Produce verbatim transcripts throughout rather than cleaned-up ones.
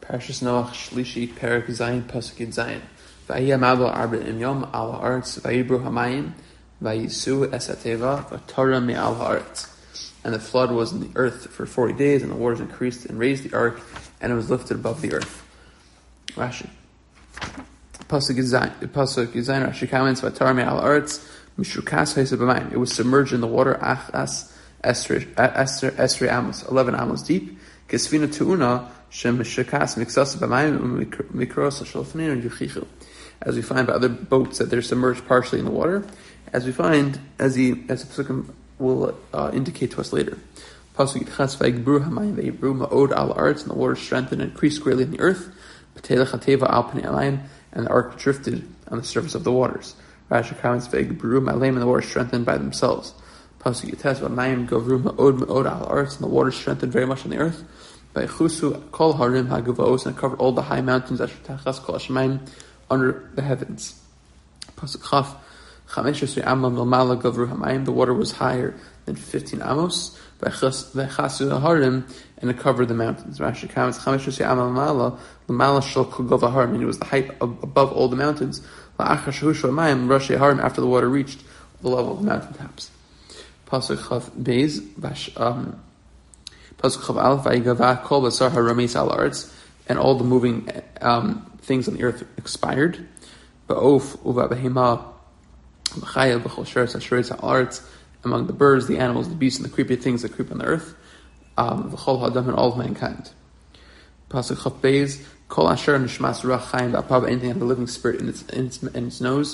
Parshas Noach Shlishi Perek Zayin Pasuk Zayin. Vayiyam Abel Arba'im Yom Al Haaretz Vayibru Hamayim Vayisu Es HaTeva V'Torah Me'al Haaretz. And the flood was in the earth for forty days, and the waters increased and raised the ark, and it was lifted above the earth. Rashi. Pasuk Zayin. Pasuk Zayin. Rashi comments V'Torah Me'al Haaretz Mishukas Ha'isa B'Mayim. It was submerged in the water. Achas Esrei Esrei Amos, eleven amos deep. Kesvina Tu'una. As we find by other boats that they're submerged partially in the water, as we find, as he, as the Pesukim will uh, indicate to us later. And the water strengthened and increased greatly in the earth, and the ark drifted on the surface of the waters. Rashi comments, and the water strengthened by themselves. And the water strengthened very much on the earth. By Chusu Kol Harim Hagavos, and covered all the high mountains Asher Tachas Kol Hashemayim under the heavens. Pasuk Chaf Chamesh Esrei Amam L'Mala Gavru Hamayim. The water was higher than fifteen amos. By Chasu Harim, and it covered the mountains. Rashi comments Chamesh Esrei Amam L'Mala L'Mala Shel Kol Gava Harim, and it was the height of, above all the mountains. La'achar Shehushu Hamayim Rashi Harim, after the water reached the level of the mountain tops. Pasuk Chaf Beis Bash um. And all the moving um, things on the earth expired. Among the birds, the animals, the beasts, and the creepy things that creep on the earth, um, and all of mankind. Anything that had a living spirit in its in its, in its nose.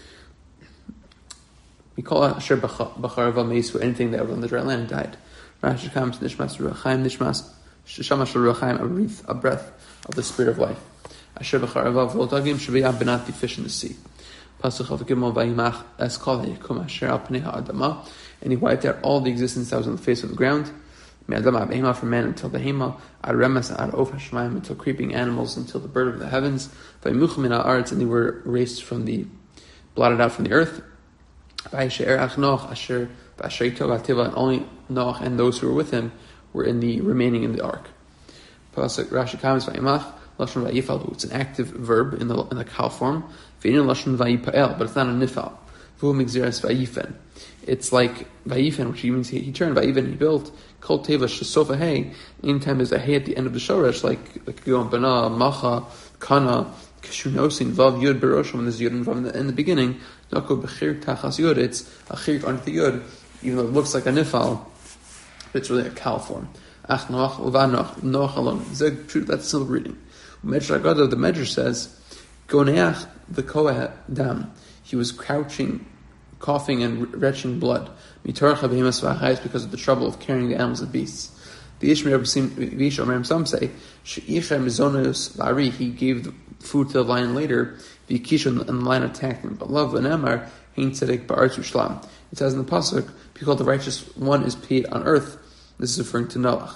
We call anything that was on the dry land died. Rashi comes nishmas ruachayim nishmas shamash ruachayim, a breath, a breath of the spirit of life. Asher b'charavav v'odagim shebiyah benati, fish in the sea. Pasuk of Gimel vayimach es kol hayikum asher al pnei ha'adama, and he wiped out all the existence that was on the face of the ground. Me'adama behema, from man until the hema, ad remes ad of hashemayim, until creeping animals, until the bird of the heavens. Vayimuchim min ha'aretz, and they were erased from the, blotted out from the earth. Vayishe'er ach Noach asher and only Noach and those who were with him were in the remaining in the ark. Pasuk Rashi comments Vayimach lashon vayifal. It's an active verb in the in the kal form. Ve'inin lashon vayipael, but it's not a nifal. V'hu migzeres vayifen. It's like vayifen, which means he, he turned vayifen, he built. Kol teva shesofa hay. Anytime there's a hay at the end of the shoresh, like like Gilon Bana, Macha, Kana, Kishunosin, Vav Yud Beroshim, when there's Yud in the, in the beginning. Nako bechir tachas Yud. It's a chir under the Yud. Even though it looks like a nifal, but it's really a kal form. Ach Noach uva Noach alone. That's simple reading. The Medrash says, Goneach the koah dam. He was crouching, coughing, and retching blood. Mitorcha behemas v'achayis, because of the trouble of carrying the animals and beasts. The Ishmael, some say, She'icha mizonos la'ari. He gave the food to the lion later. V'kisha, and the lion attacked him. But love v'nemar hein tzedek ba'aretz u'shlam. It says in the pasuk, because the righteous one is paid on earth. This is referring to Noach.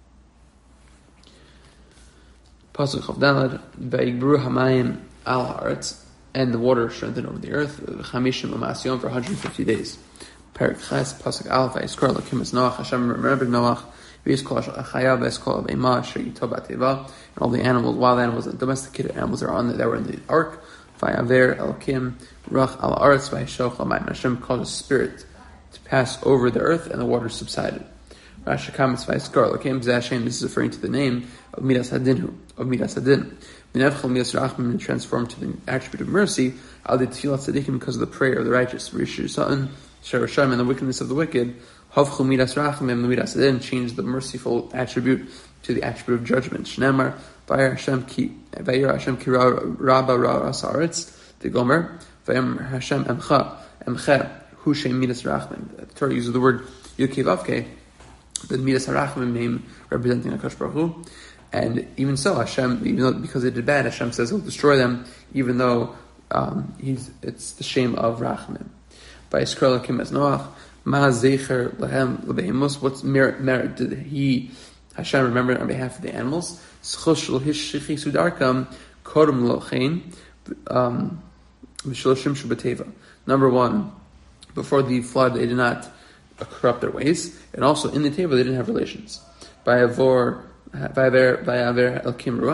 Pasuk Chavdalad, Vayigru Hamayim al Haaretz, and the water strengthened over the earth. Chamishim u'masyom, for one hundred fifty days. Perek Ches, Pasuk Aleph, Vayiskor Lakim es Noach. Hashem remembered Noach. V'yiskol Achaya v'yiskol Beima asher yito b'teva, and all the animals, wild animals, and domesticated animals that are on the, that were in the ark. Vayaver Elokim Ruach al Haaretz v'yishoch l'mayim. Hashem caused a spirit to pass over the earth, and the water subsided. Rashi comments, Vayskar Lakim Zashem. This is referring to the name of Midas Hadinhu, of Midas Hadin. Minavchel Midas Rachman, transformed to the attribute of mercy. Al de Tfilat Tzadikim, because of the prayer of the righteous. Rishir Satan Sharasham, and the wickedness of the wicked. Havchel Midas Rachman, Midas Hadin, changed the merciful attribute to the attribute of judgment. Shnemar Vayir Hashem Ki Vayir Hashem Ki Rabba Ras Haaretz. The Gomer Vayir Hashem Emcha Emcha Hu Shem Midas Rachman. The Torah uses the word Yud Vavke, the Midas Harachman name representing Hakadosh Baruch Hu. And even so, Hashem, even though because they did bad, Hashem says He'll destroy them, even though um, he's it's the shame of Rachman. By Yisrael Lakim es Noach, Ma Zecher Lahem Lebehemus. What merit, merit did He, Hashem, remember on behalf of the animals? S'chosh Hishichi Sudarkam Kodem Lochein V'Shloshim Shubateva. Number one, before the flood, they did not corrupt their ways, and also in the table they didn't have relations. By Avor, by Aver Elkim Ruach,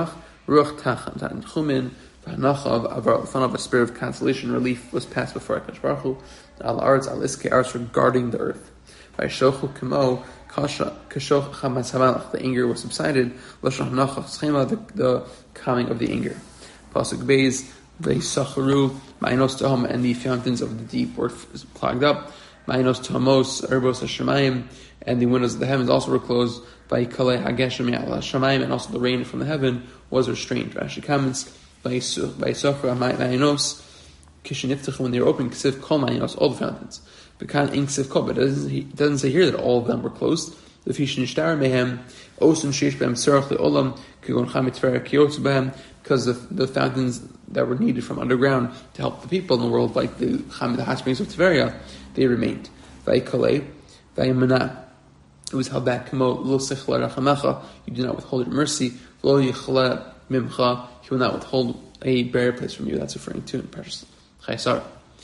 Ruach Tachan Chumin, V'Hanachav Avar L'fanav, a spirit of consolation, relief was passed before HaKadosh Baruch Hu, Al Arz, Al Iske Arz, regarding the earth. V'Yishochu Kemo, Kashoch Chamas Hamalach, the anger was subsided, Lashon Hanachav Schema, the calming of the anger. Pasuk Beis, V'Yisacharu, Ma'inos Tahom, and the fountains of the deep were clogged up. Ma'inos Tahamos, Erbos HaShemayim, and the windows of the heavens also were closed. V'Yikalei HaGeshem Ya'al HaShemayim, and also the rain from the heaven was restrained. Rashi comments, V'Yisacharu Ma'inos, Kishiniftechu, when they were open, Ksiv Kol Ma'inos, all the fountains. V'Kan In Ksiv Kol, but it doesn't, it doesn't say here that all of them were closed. V'Fishin Ishtar Mehem, Osun Sheish Behem Tzarech Le'olam, Kigon Chamit Tver Kiyotzu Behem, because the, the fountains that were needed from underground to help the people in the world, like the Cham, the hot springs of Tveria, they remained. Vaykalei, Vayimana, it was held back. Kamo lo sechla rachamecha, you do not withhold your mercy. Lo yichla mimcha, he will not withhold a burial place from you. That's referring to in Parshas Chaisar.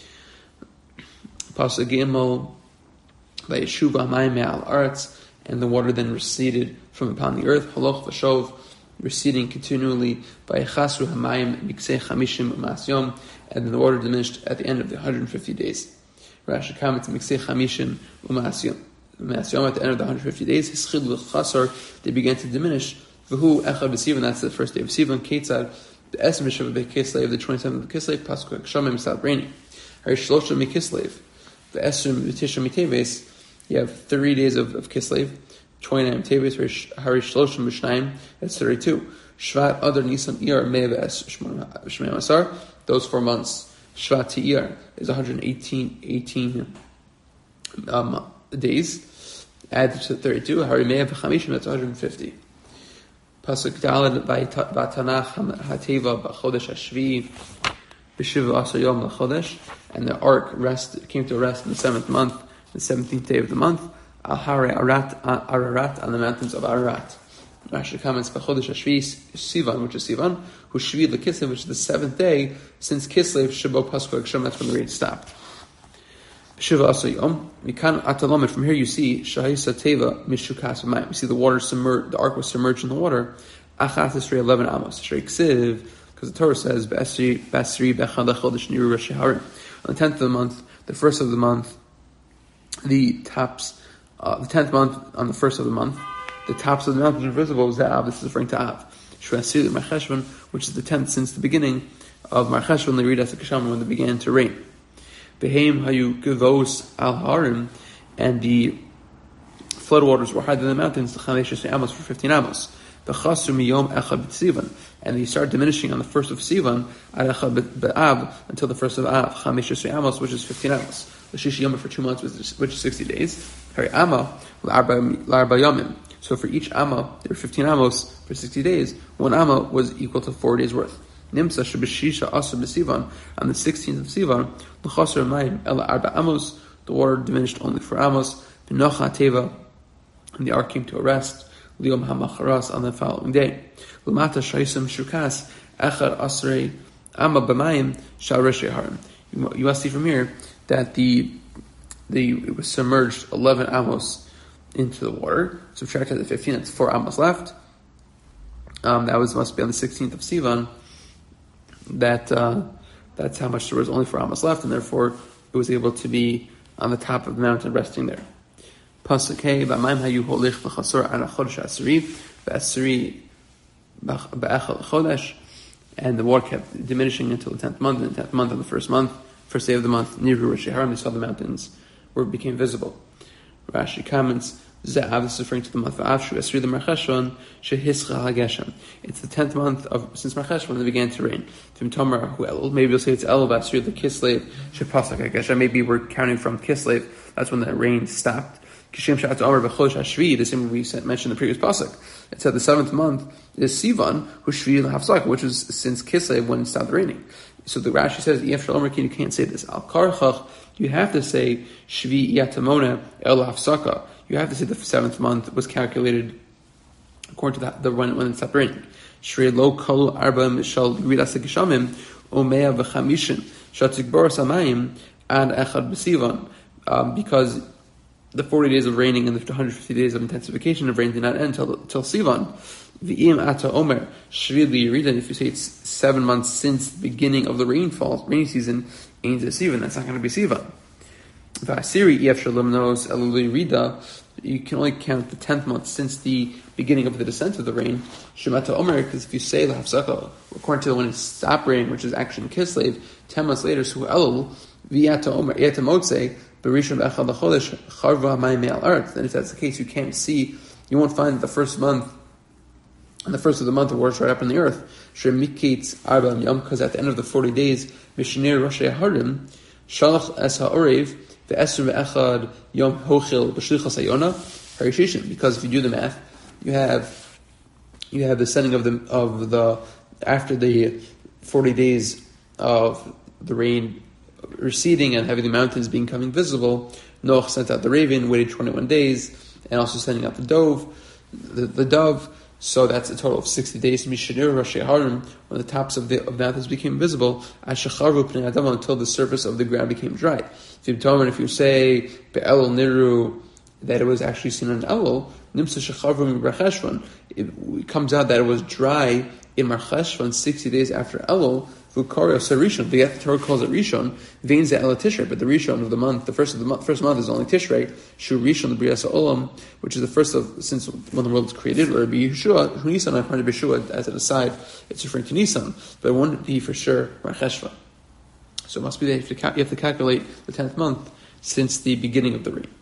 Pasuk Gimel, Vayeshuva mayim me'al aretz, and the water then receded from upon the earth. Haloch v'shov, receding continually by Chasru Hamayim Miksei Chamishim Masyom, and then the water diminished at the end of the one hundred fifty days. Rashi comments Miksei Chamishim Masyom. Masyom, at the end of the one hundred fifty days, Hischid L'Chasar, they began to diminish. V'hu Echad B'Sivan, that's the first day of Sivan. Ketzad, the Esem B'Shav B'Kislev, the twenty-seventh of Kislev, Pasuk Kshamim Sal raining. Hari Shlosha Mikislev, the Esem B'Tisha Miteves, you have thirty days of, of Kislev. twenty-nine Teves, Hari Shloshim B'Shnayim, that's thirty-two. Shvat Adar Nisan Iyar Me'ev Es Shmei Masar, those four months. Shvat Iyar is one hundred eighteen, eighteen um, days. Add to thirty-two, Hari Me'ev Chamishim, that's one hundred fifty. Pasuk Daled V'Tanach HaTeva B'Chodesh HaShvi B'Shiva Asar Yom L'Chodesh, and the ark rest came to rest in the seventh month, the seventeenth day of the month. Al Hare Arat, Ararat, on the mountains of Ararat. Rashi comments, B'Chodesh HaShvi Sivan, which is Sivan, who Shvi L'Kislev, which is the seventh day since Kislev, Shabo Pasuk Kshem, that's when the rain stopped. Shiva Asar Yom, Mikan Atalamet, from here you see, Shahisa Teva Mishukas V'Mayim, you see the water submerged, the ark was submerged in the water, Achat Esrei eleven Amos, Shrei Ksiv, because the Torah says, B'Esri, B'Esri, B'Echad HaChodesh Niru Rashi Harim. On the tenth of the month, the first of the month, the tops, Uh, the tenth month, on the first of the month, the tops of the mountains are visible. Za'av, this is referring to Av. Shvasir Mar Cheshvan, which is the tenth since the beginning of Mar Cheshvan, the Ridas HaKasham, when it began to rain. Behem Hayu Gevos Al Harim, and the floodwaters were higher than the mountains, the Chamesh Amos for fifteen Amos. The Chasur Miyom Echad B'Sivan, and they start diminishing on the first of Sivan, Ad Echad B'Av, until the first of Av, Chamesh Amos, which is fifteen Amos. The Shishi Yom for two months, which is sixty days. Hari Amma, L'Arba Yomim. So for each Amma, there were fifteen Amos for sixty days. One Amma was equal to four days worth. Nimsa Shabashisha Asur B'Sivan, on the sixteenth of Sivan, L'Chasar Mayim Ela Arba Amos, the water diminished only for Amos. V'Nocha Teva, and the ark came to a rest. L'Yom HaMacharas, on the following day. L'Mata Shaisam Shukas, Echad Asrei Amma B'Mayim Shal Reshi Harim. You must see from here that the the it was submerged eleven amos into the water. Subtracted the fifteen, that's four amos left. Um, that was must be on the sixteenth of Sivan. That uh, that's how much there was, only four amos left, and therefore it was able to be on the top of the mountain, resting there. Pasuk Hey, B'Mayim Hayu Holich V'Chasor Ana Chodesh Asri V'Asri B'Echad Chodesh, and the water kept diminishing until the tenth month. And the tenth month, on the first month. First day of the month, Niru Rashi Harim, they saw the mountains where it became visible. Rashi comments, Za'av, this is referring to the month of Avshu, Esri the Mar Cheshvan, Shehischa HaGeshem. It's the tenth month of since Mar Cheshvan it began to rain. Tim Tomar Hu Elul, maybe you'll say it's Elul Esri the Kislev, Shepasak HaGeshem. Maybe we're counting from Kislev, that's when the rain stopped. Kishem Shat Omer B'Chodesh HaShvi, the same we mentioned in the previous pasuk. It said the seventh month is Sivan, Hu Shvi L'Hafsak, which is since Kislev when it stopped raining. So the Rashi says, you can't say this. Al Karchach, you have to say Shvi Yatamona El Hafsaka. You have to say the seventh month was calculated according to the, the when, when it stopped raining. Shrei Lo Kol Arba Mishal Ridas HaGeshamim Omea V'Chamishin Shatik Boros Hamayim Ad Echad B'Sivan, because the forty days of raining and the one hundred fifty days of intensification of rain did not end till till Sivan. V'im ata omer shvil liyirida. If you say it's seven months since the beginning of the rainfall, rainy season, ain't Sivan. That's not going to be Sivan. V'asiri ef shalom nos elu liyirida. You can only count the tenth month since the beginning of the descent of the rain. Shemata omer, because if you say lahafsaka, according to when it stopped raining, which is actually in Kislev, ten months later, so elul v'yata omer yata motze. Then if that's the case, you can't see, you won't find the first month, and the first of the month, the water's right up in the earth. Because at the end of the forty days, Mishnir Roshei Harim, Shalach Es HaOrev, the Esr Ve'echad Yom Hochil B'shlichas Hayona, Harishishim. Because if you do the math, you have, you have the sending of the, of the, after the forty days of the rain receding and having the mountains becoming visible, Noach sent out the raven, waited twenty-one days, and also sending out the dove, the, the dove. So that's a total of sixty days. Mishnir Roshei Harim, when the tops of the, of the mountains became visible, until the surface of the ground became dry. If you say Be'elul Niru, that it was actually seen on Elul, it comes out that it was dry in Mar Cheshvan sixty days after Elul. Vukario Sarishon, the Torah calls it Rishon, veins the El Tishrei, but the Rishon of the month, the first of the month, first month is only Tishrei. Shu Rishon the Brias Olam, which is the first of since when the world was created. Or be Yeshua, Nisan. I find Yeshua as an aside, it's referring to Nisan, but it wouldn't be for sure Mar Cheshvan. So it must be that you have to, ca- you have to calculate the tenth month since the beginning of the rain.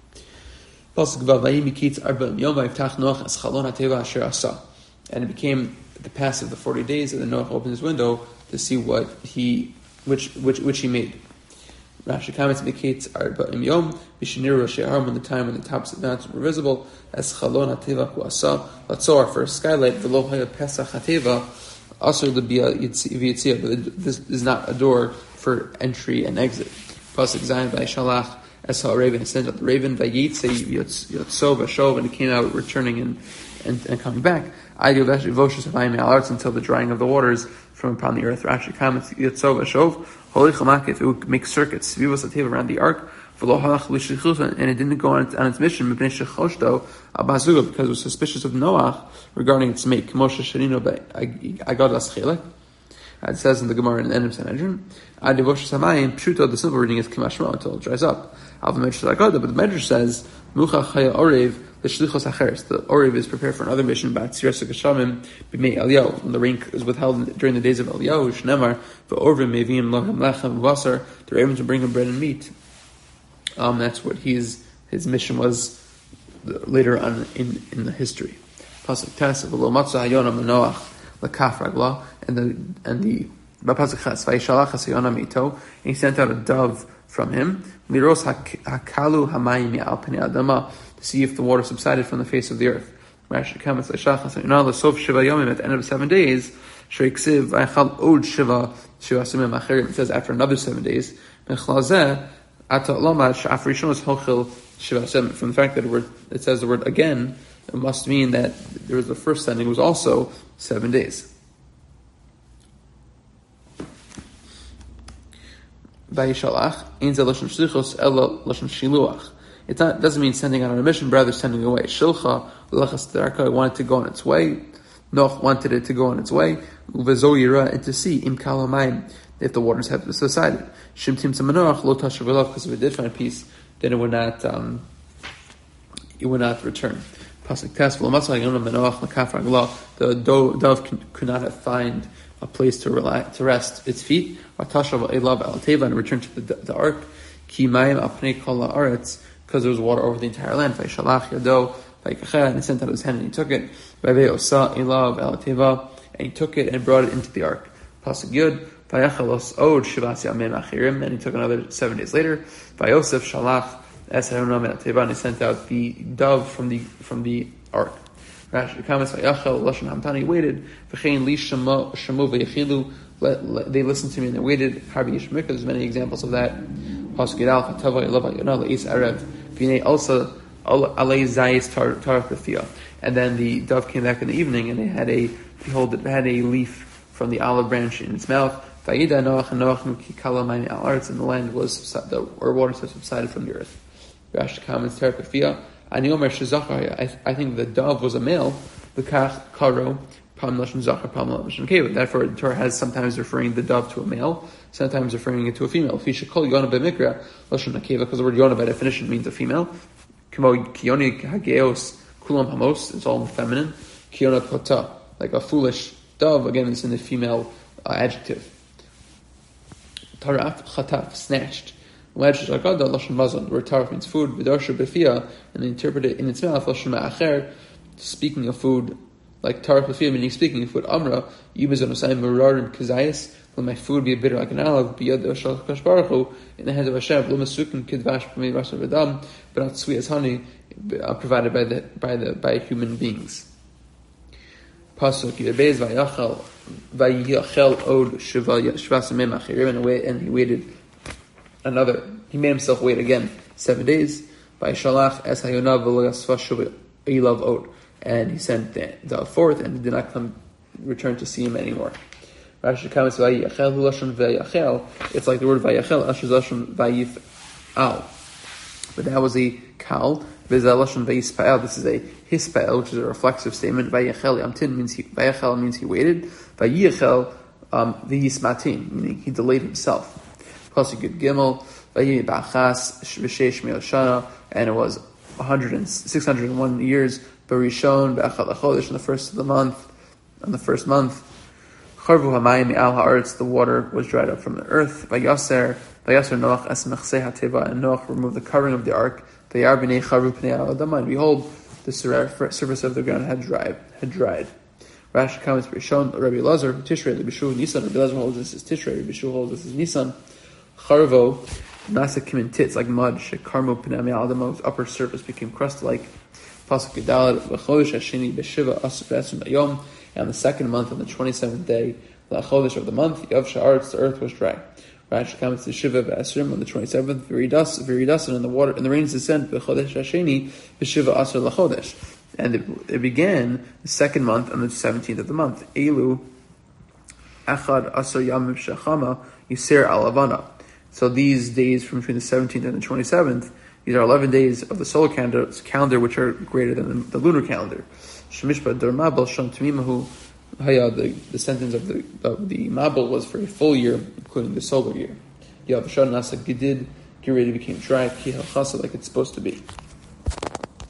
And it became the pass of the forty days, and then Noach opened his window to see what he, which which which he made. Rashi comments indicates Arba'im Yom Bishnir Roshei Harim, when the time when the tops of the mountains were visible, as Chalon Hateva Hu Asa. Let's saw our first skylight. V'lo Haya Pesach Hateva Asur L'Bia V'Yitzia. But this is not a door for entry and exit. Pasuk Zayin V'Yishalach Es HaRaven, and sent out the raven V'Yitze Yotzo V'Shov, and it came out returning and and, and coming back. Until the drying of the waters from upon the earth. Rashi comments, Yitzov Ashov, Holy Chamakif, it would make circuits around the ark, and it didn't go on its, on its mission, because it was suspicious of Noach regarding its mate. It says in the Gemara in the end of Sanhedrin, Pshuto, the simple reading is Kimashma, until it dries up. But the Medrash says, Mucha Chaya Orev, the Shlichos Acheres, the Orev is prepared for another mission, but Tziras HaGeshamim b'mei Eliyahu, when the rain is withheld during the days of Eliyahu, Shnemar, v'Orvim mevim lohem lechem v'asar, the ravens will bring him bread and meat. Um, that's what his his mission was later on in, in the history. Pasuk Tes, v'lo matzah hayonah menoach l'kaf ragla, and the and the Pasuk Ches, v'yishalach hasayonah mito, and he sent out a dove from him, liros hakalu hamayim ya'al pnei adama, to see if the water subsided from the face of the earth. Rashi comments, at the end of seven days, it says after another seven days, from the fact that it says the word again, it must mean that there was the first sending was also seven days. It doesn't mean sending out on a mission, but rather sending away. Shilcha, Lachas Darka, wanted to go on its way. Noach wanted it to go on its way. Uvezo Yira, and to see, Im Kalamayim, if the waters have subsided. Shimtim Samanoach, Lo Tashavelav, because if it did find peace, then it would not, um, it would not return. Pasuk Tes, the dove could not have find a place to relax, to rest its feet. Tashav Elav Al Teva, and returned to the, the ark. Ki Mayim Apnei Kol Haaretz, because there was water over the entire land. Vayishalach Yado, Vayikacheh, and he sent out his hand and he took it. Vayvei Osa Elav El Teva, and he took it and brought it into the ark. Pasuk Yud, Vayachalos Od Shivas Yamim Achirim, and he took another seven days later. Vayosef Shalach Es Haronam El Teva, and he sent out the dove from the from the ark. Rashi comments, Vayachal Lashon Hamtani, waited. V'chein Li Shamu V'Yechilu, they listened to me and they waited. Harbi Yishmik, there's many examples of that. Pasuk Yidal, Chatava Yelav Yonah Le'is Erev, V'nei Elsa Alei Zayis Tarach B'Thia. And then the dove came back in the evening and it had a, behold, it had a leaf from the olive branch in its mouth. Vayida Noach and Noach Kikala Mayim Al Arts, and the land was, the or waters have subsided from the earth. Rashi comments Terpafia. Ani Omer Shezachar. I think the dove was a male. The Kach Karo Pam Lashon Zachar Pam Lashon Keva. Therefore, the Torah has sometimes referring the dove to a male, sometimes referring it to a female. Fisha Kol Yona B'Mikra Lashon Keva, because the word Yona by definition means a female. Kimo Kioni Hageos Kulam Hamos. It's all feminine. Kiona Pota, like a foolish dove. Again, it's in the female uh, adjective. Taraf Chataf, snatched. Wedge Agada Lashon Mazon. The word Taraf means food. V'darsha B'Fia, and they interpret it in its mouth Lashon Ma'acher, speaking of food. Like Taraf B'Fia, meaning speaking of food. Amra Yibazon Osayim Murarim Kazayis. Will my food be bitter like an olive? B'yad Shal Baruch Hu, in the hands of Hashem. Lo Masukin Kidvash B'mei Rasha V'dam, but not sweet as honey, uh, provided by the by the by human beings. Pasuk Yibez Vayachal Vayachel Od Shivas Mem Achirim, and wait, and he waited another. He made himself wait again seven days. By Shalach Es Hayonav V'Loyasvashu Ilav Od, and he sent the, the fourth, and did not come return to see him anymore. Rashi comments Vayachel Lashon Vayachel. It's like the word Vayachel Asher Lashon Vayifal, but that was a kal. This is a hispa'el, which is a reflexive statement. Vayachel Yamtin means he, Vayachel means he waited. Vayachel um, Vayismatin, meaning he delayed himself. Pasuk Yud Gimel Vayi Ba'achas V'Sheish Me'oshana, and it was one hundred and six hundred and one years. Barishon Ba'achal Achodesh, in the first of the month, on the first month. Charvu Hamayim Al Haaretz, the water was dried up from the earth. Vayaser Vayaser Noach Es Mechsei HaTeva, and Noach removed the covering of the ark. Vayar B'nei Charu Pnei Al-Adama, and behold, the surface of the ground had dried. Had dried. Rashi comments Rishon Rabbi Elazar Tishrei Bishu Nisan. Rabbi Elazar holds this is Tishrei. Rabbi Bishu holds this is Nisan. Charvo Nasa Kimin Tits, like mud. Shekarmu Pnei Al-Adama, its upper surface became crust-like. Pasuk Gedalet V'Chodesh Hashini B'Shiva Asur B'Esrim Bayom. And on the second month, on the twenty-seventh day, the Chodesh of the month, Yav Sha'aretz, the earth was dry. Rashi comments to Shiva B'Esrim on the twenty-seventh, Viridas, Viridasan, and the water, and the rains descend, B'Chodesh Hasheni, B'Shiva Asur L'Chodesh. And it, it began the second month on the seventeenth of the month. Elu, Echad Asur Yamim Shechama, Yisir Alavana. So these days from between the seventeenth and the twenty-seventh, these are eleven days of the solar calendar, calendar which are greater than the, the lunar calendar. Shemishba Dermabel Shom Tamimahu Haya, the the sentence of the of the Mabel was for a full year, including the solar year. Yav Shad Nasa Gidid, Giredi became dry, Kihal Chasa, like it's supposed to be.